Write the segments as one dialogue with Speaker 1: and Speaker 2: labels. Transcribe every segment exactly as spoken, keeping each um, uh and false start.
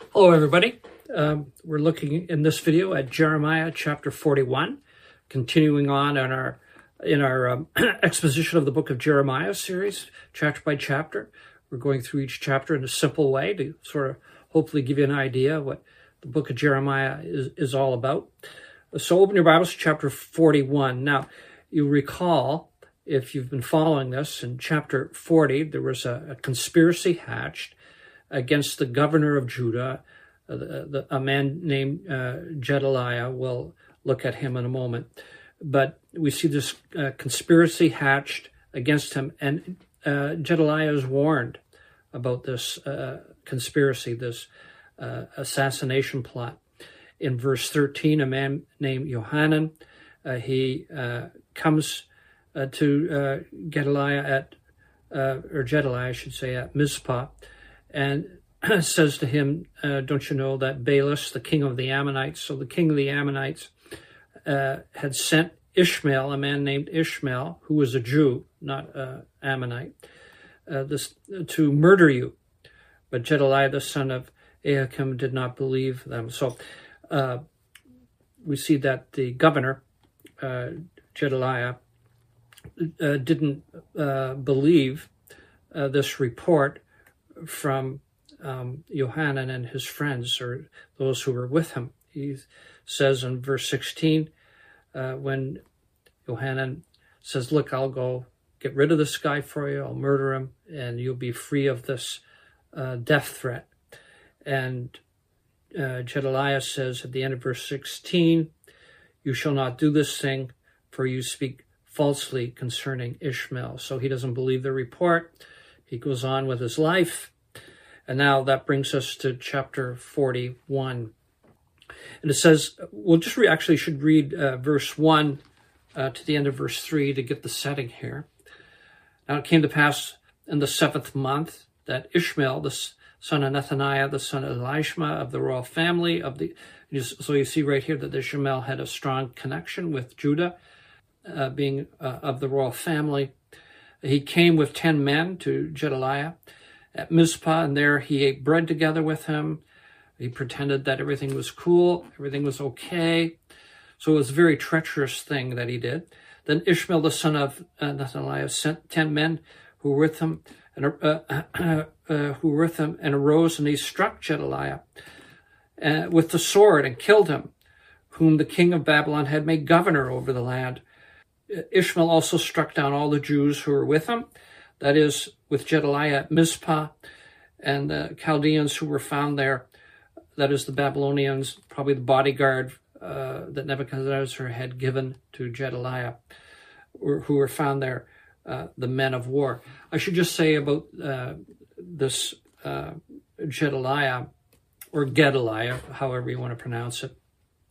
Speaker 1: Hello, everybody. Um, we're looking in this video at Jeremiah chapter forty-one, continuing on in our in our um, exposition of the book of Jeremiah series, chapter by chapter. We're going through each chapter in a simple way to sort of hopefully give you an idea of what the book of Jeremiah is, is all about. So open your Bibles to chapter forty-one. Now, you recall, if you've been following this, in chapter forty, there was a, a conspiracy hatched against the governor of Judah, uh, the, the, a man named uh, Gedaliah. We'll look at him in a moment. But we see this uh, conspiracy hatched against him, and uh, Gedaliah is warned about this uh, conspiracy, this uh, assassination plot. In verse thirteen, a man named Yohanan, uh, he uh, comes uh, to uh, Gedaliah at, uh, or Gedaliah, I should say, at Mizpah, and says to him, uh, don't you know that Baalis, the king of the Ammonites, so the king of the Ammonites uh, had sent Ishmael, a man named Ishmael, who was a Jew, not uh, Ammonite, uh, this, to murder you. But Gedaliah, the son of Ahikam, did not believe them. So uh, we see that the governor, uh, Gedaliah, uh, didn't uh, believe uh, this report from um, Yohanan and his friends, or those who were with him. He says in verse sixteen, uh, when Yohanan says, look, I'll go get rid of this guy for you, I'll murder him, and you'll be free of this uh, death threat. And uh, Gedaliah says at the end of verse sixteen, you shall not do this thing, for you speak falsely concerning Ishmael. So he doesn't believe the report. He goes on with his life. And now that brings us to chapter forty-one. And it says, we'll just re- actually should read uh, verse one uh, to the end of verse three to get the setting here. Now it came to pass in the seventh month that Ishmael, the son of Nethaniah, the son of Elishma, of the royal family of the, so you see right here that Ishmael had a strong connection with Judah, uh, being uh, of the royal family. He came with ten men to Gedaliah at Mizpah, and there he ate bread together with him. He pretended that everything was cool, everything was okay. So it was a very treacherous thing that he did. Then Ishmael, the son of uh, Nethaniah, sent ten men who were with him, and uh, uh, uh, who were with him, and arose, and he struck Gedaliah uh, with the sword and killed him, whom the king of Babylon had made governor over the land. Ishmael also struck down all the Jews who were with him, that is, with Gedaliah at Mizpah, and the Chaldeans who were found there, that is, the Babylonians, probably the bodyguard uh, that Nebuchadnezzar had given to Gedaliah, or, who were found there, uh, the men of war. I should just say about uh, this uh, Gedaliah, or Gedaliah, however you want to pronounce it,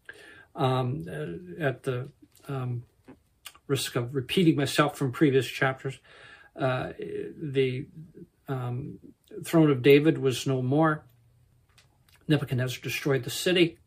Speaker 1: um, at the um, risk of repeating myself from previous chapters, uh, the um, throne of David was no more. Nebuchadnezzar destroyed the city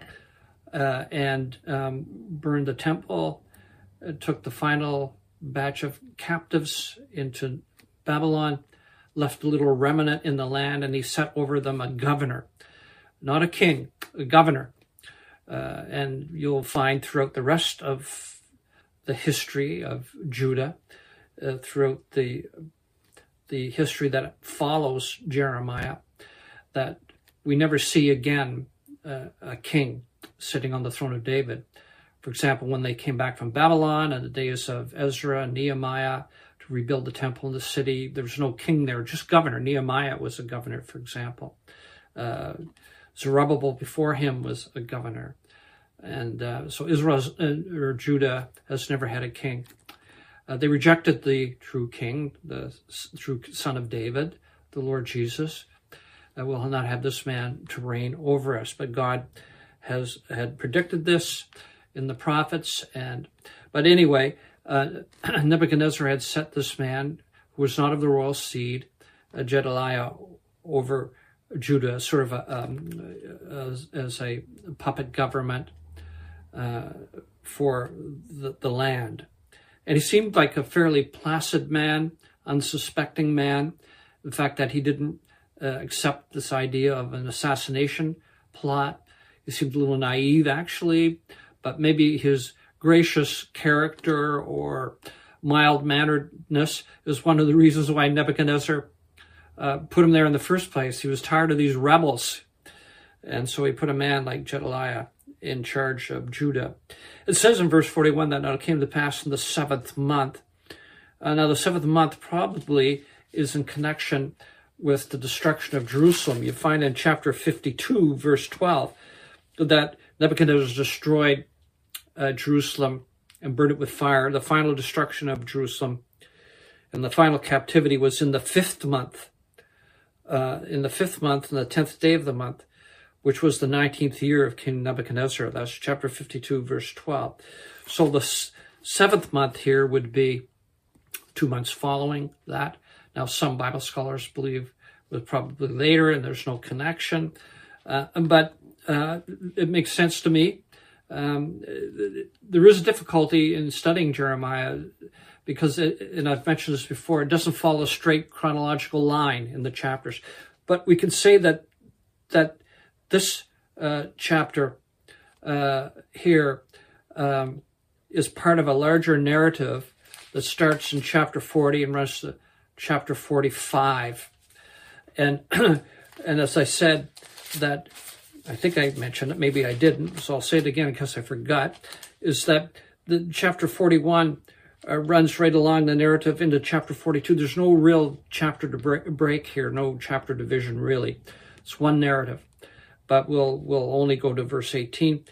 Speaker 1: uh, and um, burned the temple, uh, took the final batch of captives into Babylon, left a little remnant in the land, and he set over them a governor, not a king, a governor. Uh, and you'll find throughout the rest of the history of Judah, uh, throughout the the history that follows Jeremiah, that we never see again uh, a king sitting on the throne of David. For example, when they came back from Babylon in the days of Ezra and Nehemiah to rebuild the temple and the city, there was no king there, just governor. Nehemiah was a governor, for example. Uh, Zerubbabel before him was a governor. And uh, so Israel, uh, or Judah, has never had a king. Uh, they rejected the true king, the true son of David, the Lord Jesus. Uh, we'll not have this man to reign over us. But God has had predicted this in the prophets. And But anyway, uh, Nebuchadnezzar had set this man, who was not of the royal seed, uh, Gedaliah, over Judah, sort of a, um, as, as a puppet government uh, for the, the land. And he seemed like a fairly placid man, unsuspecting man. The fact that he didn't uh, accept this idea of an assassination plot. He seemed a little naive, actually, but maybe his gracious character or mild-manneredness is one of the reasons why Nebuchadnezzar uh, put him there in the first place. He was tired of these rebels, and so he put a man like Gedaliah in charge of Judah. It says in verse forty-one that now it came to pass in the seventh month. Uh, now the seventh month probably is in connection with the destruction of Jerusalem. You find in chapter fifty-two, verse twelve, that Nebuchadnezzar destroyed uh, Jerusalem and burned it with fire. The final destruction of Jerusalem and the final captivity was in the fifth month. Uh, in the fifth month, and the tenth day of the month, which was the nineteenth year of King Nebuchadnezzar. That's chapter fifty-two, verse twelve. So the s- seventh month here would be two months following that. Now, some Bible scholars believe it was probably later and there's no connection. Uh, but uh, it makes sense to me. Um, there is a difficulty in studying Jeremiah because, it, and I've mentioned this before, it doesn't follow a straight chronological line in the chapters. But we can say that that this uh, chapter uh, here um, is part of a larger narrative that starts in chapter forty and runs to chapter forty-five. And and as I said, that I think I mentioned it, maybe I didn't, so I'll say it again because I forgot, is that the chapter forty-one uh, runs right along the narrative into chapter forty-two. There's no real chapter to break, break here, no chapter division really. It's one narrative, but we'll we'll only go to verse eighteen.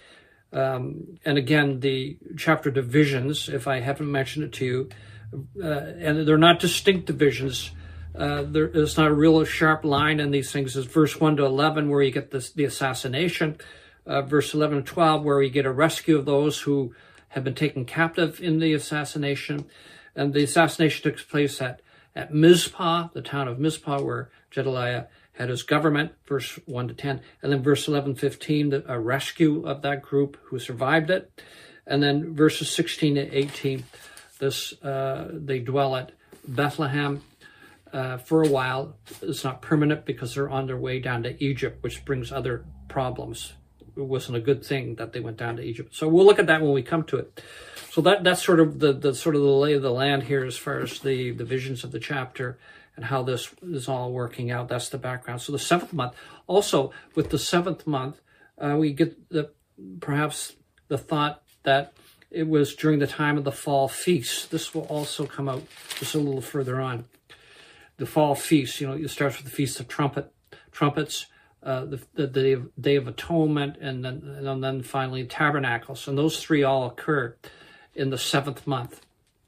Speaker 1: Um, and again, the chapter divisions, if I haven't mentioned it to you, uh, and they're not distinct divisions. Uh, there is not a real sharp line in these things. It's verse one to eleven where you get this, the assassination, uh, verse eleven to twelve where you get a rescue of those who have been taken captive in the assassination. And the assassination took place at, at Mizpah, the town of Mizpah, where Gedaliah had his government, verse one to ten. And then verse eleven, fifteen, the, a rescue of that group who survived it. And then verses sixteen to eighteen, this uh, they dwell at Bethlehem uh, for a while. It's not permanent because they're on their way down to Egypt, which brings other problems. It wasn't a good thing that they went down to Egypt. So we'll look at that when we come to it. So that that's sort of the, the sort of the lay of the land here as far as the, the visions of the chapter and how this is all working out. That's the background. So the seventh month. Also, with the seventh month, uh, we get the perhaps the thought that it was during the time of the fall feast. This will also come out just a little further on. The fall feast, you know, it starts with the Feast of Trumpet, Trumpets, uh, the, the Day of, Day of Atonement, and then, and then finally Tabernacles. And those three all occur in the seventh month.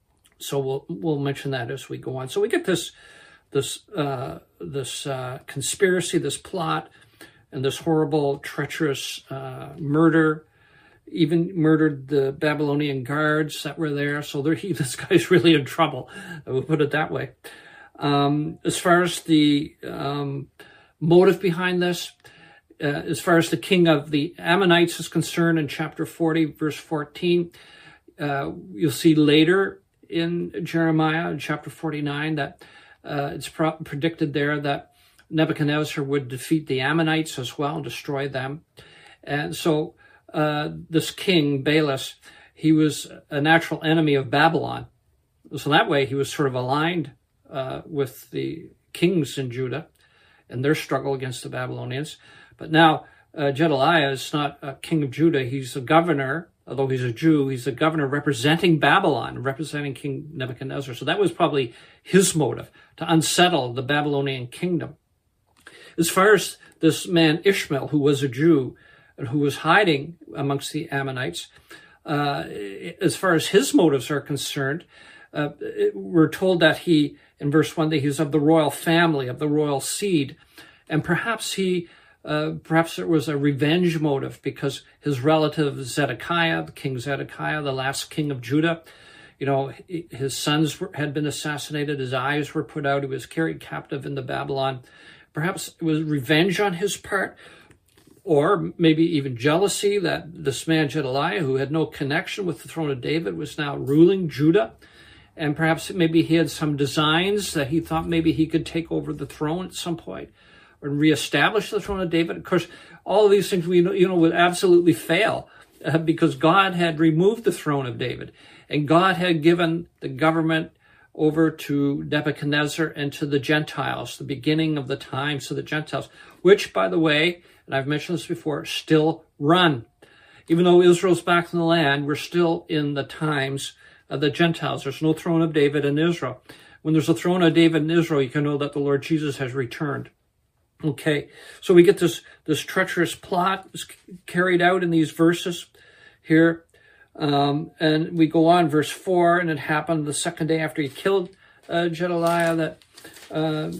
Speaker 1: So we'll we'll mention that as we go on. So we get this this uh, this uh, conspiracy, this plot, and this horrible, treacherous uh, murder. Even murdered the Babylonian guards that were there. So they're, he, this guy's really in trouble. We'll put it that way. Um, as far as the um, motive behind this, uh, as far as the king of the Ammonites is concerned, in chapter forty, verse fourteen, uh, you'll see later in Jeremiah, in chapter forty-nine, that uh, it's pro- predicted there that Nebuchadnezzar would defeat the Ammonites as well, destroy them. And so uh, this king, Baalis, he was a natural enemy of Babylon. So that way he was sort of aligned uh, with the kings in Judah and their struggle against the Babylonians. But now uh, Gedaliah is not a king of Judah. He's a governor. Although he's a Jew, he's a governor representing Babylon, representing King Nebuchadnezzar. So that was probably his motive, to unsettle the Babylonian kingdom. As far as this man Ishmael, who was a Jew and who was hiding amongst the Ammonites, uh, as far as his motives are concerned, uh, we're told that he, in verse one, that he was of the royal family, of the royal seed, and perhaps he Uh, perhaps there was a revenge motive because his relative Zedekiah, the King Zedekiah, the last king of Judah, you know, his sons were, had been assassinated, his eyes were put out, he was carried captive into Babylon. Perhaps it was revenge on his part, or maybe even jealousy that this man Gedaliah, who had no connection with the throne of David, was now ruling Judah. And perhaps maybe he had some designs that he thought maybe he could take over the throne at some point. and reestablish the throne of David. Of course, all of these things we know, you know, would absolutely fail uh, because God had removed the throne of David, and God had given the government over to Nebuchadnezzar and to the Gentiles, the beginning of the times of the Gentiles, which, by the way, and I've mentioned this before, still run. Even though Israel's back in the land, we're still in the times of the Gentiles. There's no throne of David in Israel. When there's a throne of David in Israel, you can know that the Lord Jesus has returned. Okay, so we get this, this treacherous plot carried out in these verses here. Um, and we go on, verse four, and it happened the second day after he killed uh, Gedaliah that uh,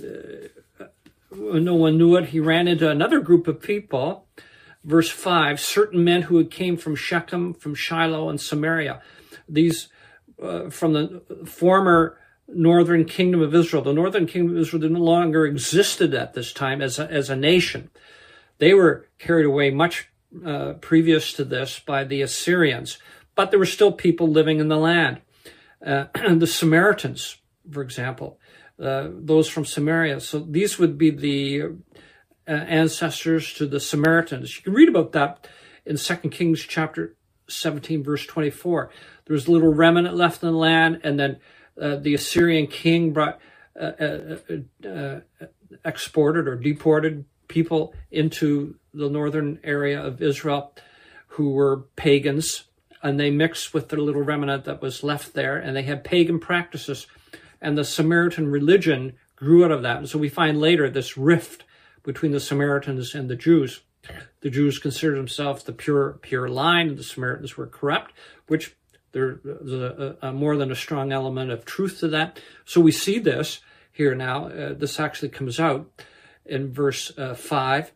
Speaker 1: no one knew it. He ran into another group of people. Verse five, certain men who had came from Shechem, from Shiloh, and Samaria. These uh, from the former northern kingdom of Israel. The northern kingdom of Israel no longer existed at this time as a, as a nation. They were carried away much uh, previous to this by the Assyrians. But there were still people living in the land. Uh, the Samaritans, for example, uh, those from Samaria. So these would be the uh, ancestors to the Samaritans. You can read about that in Second Kings chapter seventeen, verse twenty-four. There was a little remnant left in the land, and then uh, the Assyrian king brought uh, uh, uh, exported or deported people into the northern area of Israel who were pagans. And they mixed with the little remnant that was left there, and they had pagan practices. And the Samaritan religion grew out of that. And so we find later this rift between the Samaritans and the Jews. The Jews considered themselves the pure, pure line, and the Samaritans were corrupt, which there's a, a, a more than a strong element of truth to that. So we see this here now. Uh, this actually comes out in verse uh, five.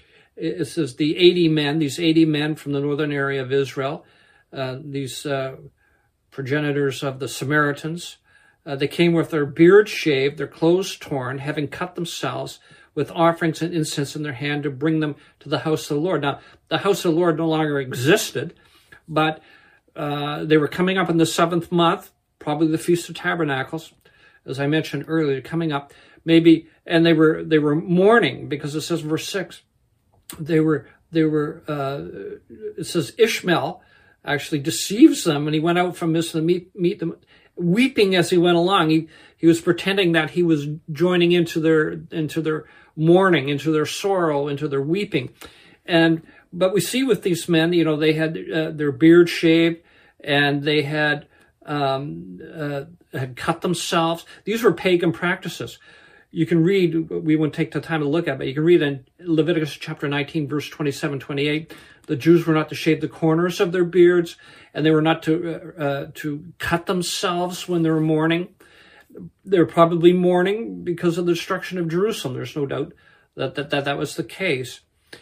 Speaker 1: It says, the eighty men, these eighty men from the northern area of Israel, Uh, these uh, progenitors of the Samaritans, uh, they came with their beards shaved, their clothes torn, having cut themselves with offerings and incense in their hand to bring them to the house of the Lord. Now, the house of the Lord no longer existed, but uh, they were coming up in the seventh month, probably the Feast of Tabernacles, as I mentioned earlier, coming up, maybe, and they were they were mourning, because it says in verse six, they were they were uh, it says Ishmael actually deceives them, and he went out from this to meet meet them, weeping as he went along. He he was pretending that he was joining into their into their mourning, into their sorrow, into their weeping. And but we see with these men, you know, they had uh, their beard shaved, and they had um, uh, had cut themselves. These were pagan practices. You can read, we won't take the time to look at it, but you can read in Leviticus chapter nineteen, verse twenty-seven, twenty-eight, the Jews were not to shave the corners of their beards, and they were not to uh, to cut themselves when they were mourning. They were probably mourning because of the destruction of Jerusalem. There's no doubt that that, that, that was the case.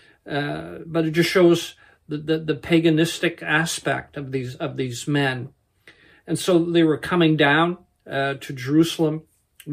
Speaker 1: Uh, but it just shows the, the, the paganistic aspect of these of these men. And so they were coming down uh, to Jerusalem.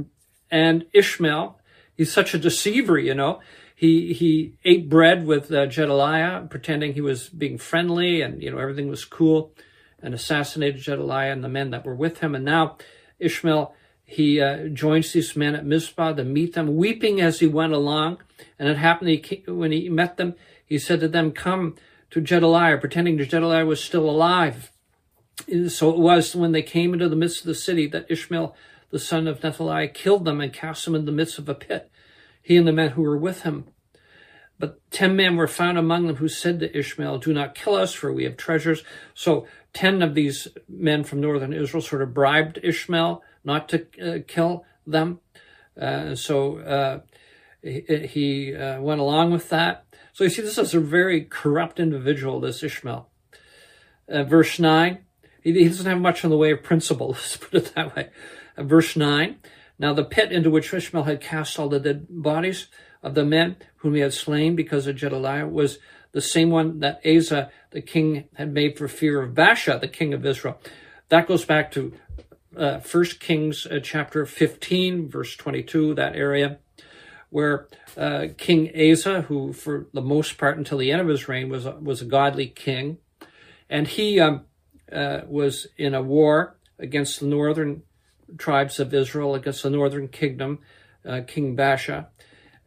Speaker 1: And Ishmael, he's such a deceiver, you know. He he ate bread with uh, Gedaliah, pretending he was being friendly and, you know, everything was cool, and assassinated Gedaliah and the men that were with him. And now Ishmael, he uh, joins these men at Mizpah to meet them, weeping as he went along. And it happened he, when he met them, he said to them, "Come to Gedaliah," pretending that Gedaliah was still alive. And so it was when they came into the midst of the city that Ishmael, the son of Nethaliah, killed them and cast them in the midst of a pit, he and the men who were with him. But ten men were found among them who said to Ishmael, "Do not kill us, for we have treasures." So ten of these men from northern Israel sort of bribed Ishmael not to uh, kill them. Uh, so uh, he, he uh, went along with that. So you see, this is a very corrupt individual, this Ishmael. Uh, verse nine, he, he doesn't have much in the way of principle, let's put it that way. Uh, verse nine, now the pit into which Ishmael had cast all the dead bodies of the men whom he had slain because of Gedaliah was the same one that Asa, the king, had made for fear of Baasha, the king of Israel. That goes back to uh, First Kings uh, chapter fifteen, verse twenty-two, that area, where uh, King Asa, who for the most part until the end of his reign was a, was a godly king, and he um, uh, was in a war against the northern tribes of Israel, against the northern kingdom, uh, King Baasha.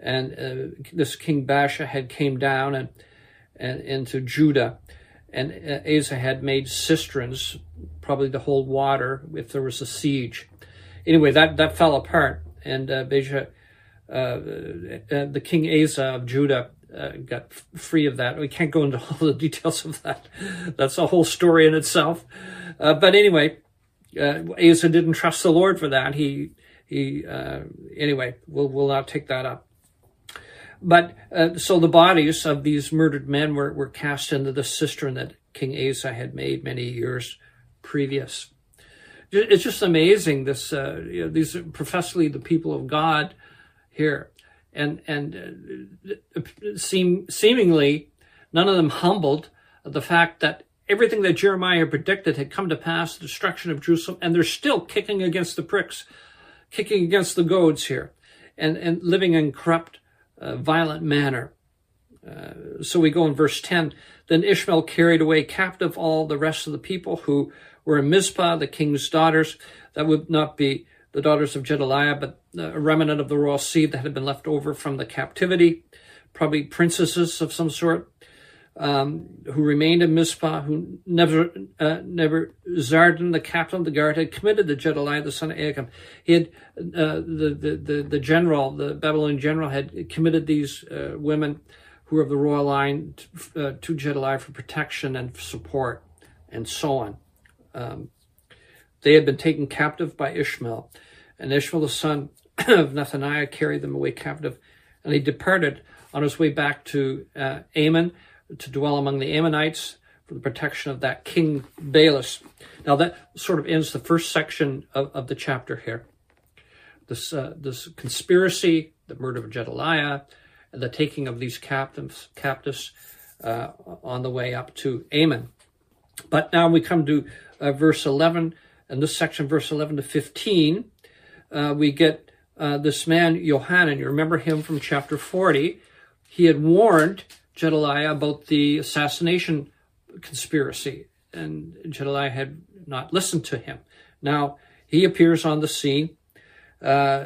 Speaker 1: and uh, this King Baasha had came down and, and into Judah, and Asa had made cisterns, probably to hold water if there was a siege. Anyway, that, that fell apart, and uh, Baasha, uh, uh, the King Asa of Judah uh, got f- free of that. We can't go into all the details of that. That's a whole story in itself. Uh, but anyway, uh, Asa didn't trust the Lord for that. He, he uh, anyway, we'll, we'll not take that up. But uh, so the bodies of these murdered men were, were cast into the cistern that King Asa had made many years previous. It's just amazing. This uh, you know, these are professedly the people of God here, and and uh, seem seemingly none of them humbled at the fact that everything that Jeremiah predicted had come to pass, the destruction of Jerusalem, and they're still kicking against the pricks, kicking against the goads here, and and living in corrupt, uh, violent manner. Uh, so we go in verse ten. Then Ishmael carried away captive all the rest of the people who were in Mizpah, the king's daughters. That would not be the daughters of Gedaliah, but a remnant of the royal seed that had been left over from the captivity, probably princesses of some sort, um, who remained in Mizpah, who never, uh, never Zardan, the captain of the guard, had committed to Gedaliah, the son of Achim. He had, uh, the, the, the, the general, the Babylonian general had committed these uh, women who were of the royal line to, uh, to Gedaliah for protection and support, and so on. Um, they had been taken captive by Ishmael, and Ishmael, the son of Nethaniah, carried them away captive, and he departed on his way back to uh, Ammon to dwell among the Ammonites for the protection of that king Baalis. Now that sort of ends the first section of, of the chapter here. This uh, this conspiracy, the murder of Gedaliah, and the taking of these captives, captives uh, on the way up to Ammon. But now we come to uh, verse eleven, and this section, verse eleven to fifteen, uh, we get uh, this man, Yohanan. You remember him from chapter forty. He had warned Gedaliah about the assassination conspiracy, and Gedaliah had not listened to him. Now he appears on the scene, uh,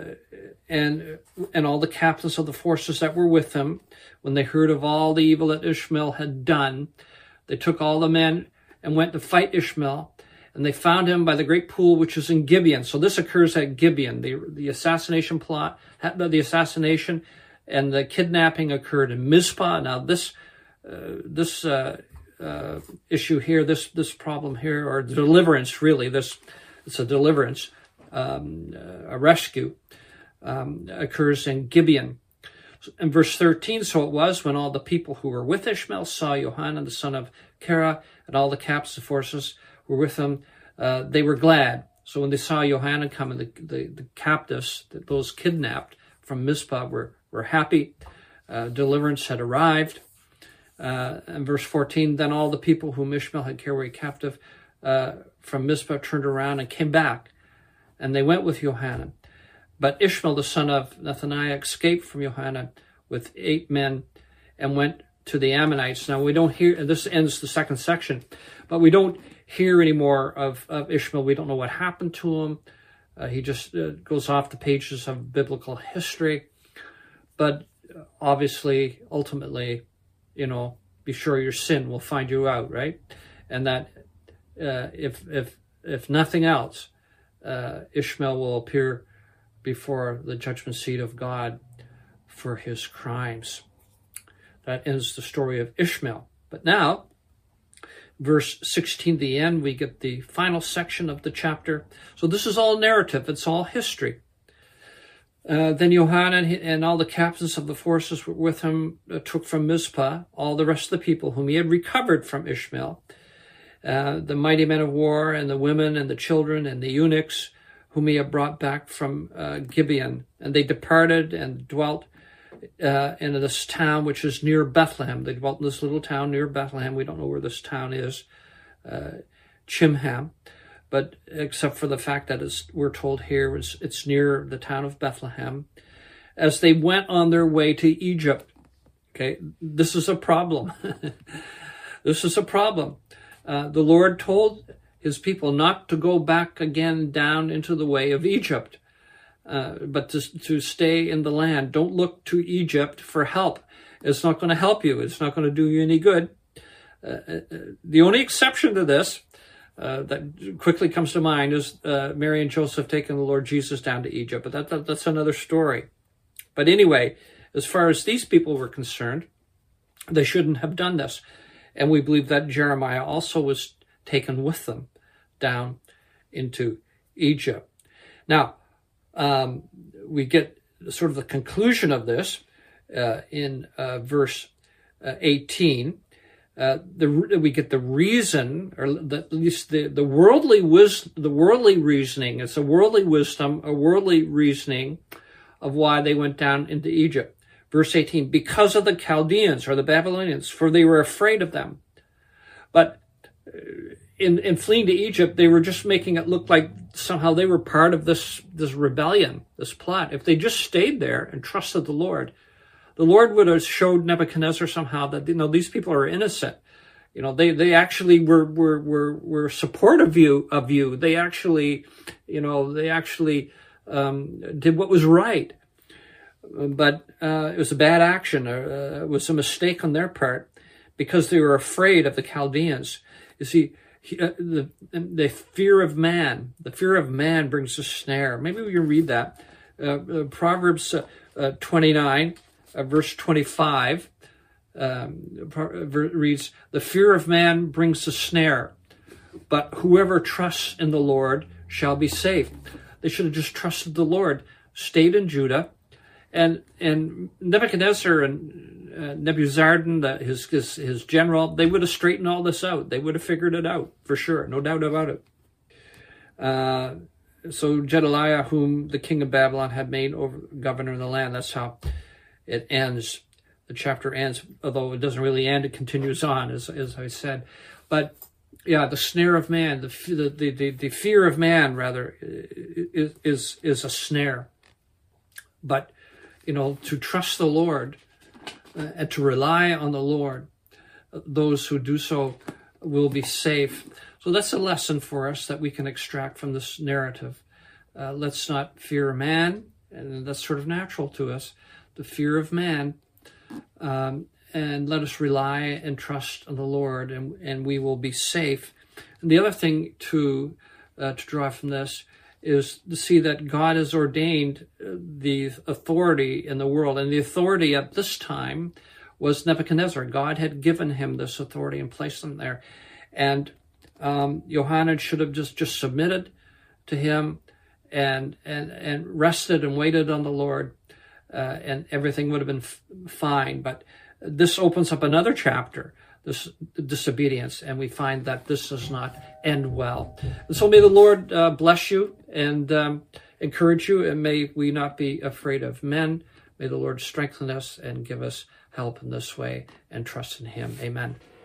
Speaker 1: and and all the captains of the forces that were with him, when they heard of all the evil that Ishmael had done, they took all the men and went to fight Ishmael, and they found him by the great pool which is in Gibeon. So this occurs at Gibeon. The, the assassination plot, the assassination and the kidnapping occurred in Mizpah. Now this uh, this uh, uh, issue here, this this problem here, or deliverance really, this it's a deliverance, um, uh, a rescue, um, occurs in Gibeon. In verse thirteen, so it was when all the people who were with Ishmael saw Yohanan, the son of Kara, and all the captains of forces were with him, uh, they were glad. So when they saw Yohanan come, and the, the, the captives, those kidnapped from Mizpah, were, were happy. Uh, deliverance had arrived. Uh, and verse fourteen, then all the people whom Ishmael had carried away captive uh, from Mizpah turned around and came back, and they went with Yohanan. But Ishmael, the son of Nethaniah, escaped from Yohanan with eight men and went to the Ammonites. Now, we don't hear, and this ends the second section, but we don't hear anymore of, of Ishmael. We don't know what happened to him. Uh, he just uh, goes off the pages of biblical history. But obviously, ultimately, you know, be sure your sin will find you out, right? And that uh, if, if, if nothing else, uh, Ishmael will appear before the judgment seat of God for his crimes. That ends the story of Ishmael. But now, verse sixteen, the end, we get the final section of the chapter. So this is all narrative. It's all history. Uh, then Yohanan and all the captains of the forces were with him uh, took from Mizpah all the rest of the people whom he had recovered from Ishmael, uh, the mighty men of war and the women and the children and the eunuchs whom he had brought back from uh, Gibeon. And they departed and dwelt uh, in this town which is near Bethlehem. They dwelt in this little town near Bethlehem. We don't know where this town is, uh, Chimham. But except for the fact that it's, we're told here it's, it's near the town of Bethlehem, as they went on their way to Egypt. Okay, this is a problem. This is a problem. Uh, the Lord told his people not to go back again down into the way of Egypt. uh, but to, to stay in the land. Don't look to Egypt for help. It's not going to help you. It's not going to do you any good. Uh, the only exception to this uh, that quickly comes to mind is uh, Mary and Joseph taking the Lord Jesus down to Egypt, but that, that, that's another story. But anyway, as far as these people were concerned, they shouldn't have done this. And we believe that Jeremiah also was taken with them down into Egypt. Now, um, we get sort of the conclusion of this uh, in uh, verse uh, eighteen. Uh, the we get the reason, or the, at least the the worldly wisdom, the worldly reasoning. It's a worldly wisdom, a worldly reasoning of why they went down into Egypt. Verse eighteen: because of the Chaldeans or the Babylonians, for they were afraid of them. But in in fleeing to Egypt, they were just making it look like somehow they were part of this this rebellion, this plot. If they just stayed there and trusted the Lord, the Lord would have showed Nebuchadnezzar somehow that, you know, these people are innocent. You know, they, they actually were, were, were, were supportive of you, of you. They actually, you know, they actually, um, did what was right. But, uh, it was a bad action. Uh, it was a mistake on their part because they were afraid of the Chaldeans. You see, he, uh, the, the fear of man, the fear of man brings a snare. Maybe we can read that. Uh, uh Proverbs uh, uh, twenty-nine. Uh, verse twenty-five um, reads, the fear of man brings a snare, but whoever trusts in the Lord shall be safe. They should have just trusted the Lord, stayed in Judah, and and Nebuchadnezzar and uh, Nebuzaradan, the, his, his his general, they would have straightened all this out. They would have figured it out for sure, no doubt about it. Uh, so Gedaliah, whom the king of Babylon had made over governor of the land, that's how it ends. The chapter ends, although it doesn't really end, it continues on, as as I said. But yeah, the snare of man, the the the, the fear of man, rather, is, is is a snare. But you know, to trust the Lord uh, and to rely on the Lord, those who do so will be safe. So that's a lesson for us that we can extract from this narrative. Uh, let's not fear man, and that's sort of natural to us. The fear of man, um, and let us rely and trust on the Lord, and, and we will be safe. And the other thing to uh, to draw from this is to see that God has ordained the authority in the world, and the authority at this time was Nebuchadnezzar. God had given him this authority and placed him there, and um, Yohanan should have just just submitted to him and and and rested and waited on the Lord. Uh, and everything would have been f- fine. But this opens up another chapter, this disobedience, and we find that this does not end well. And so may the Lord uh, bless you and um, encourage you, and may we not be afraid of men. May the Lord strengthen us and give us help in this way and trust in him. Amen.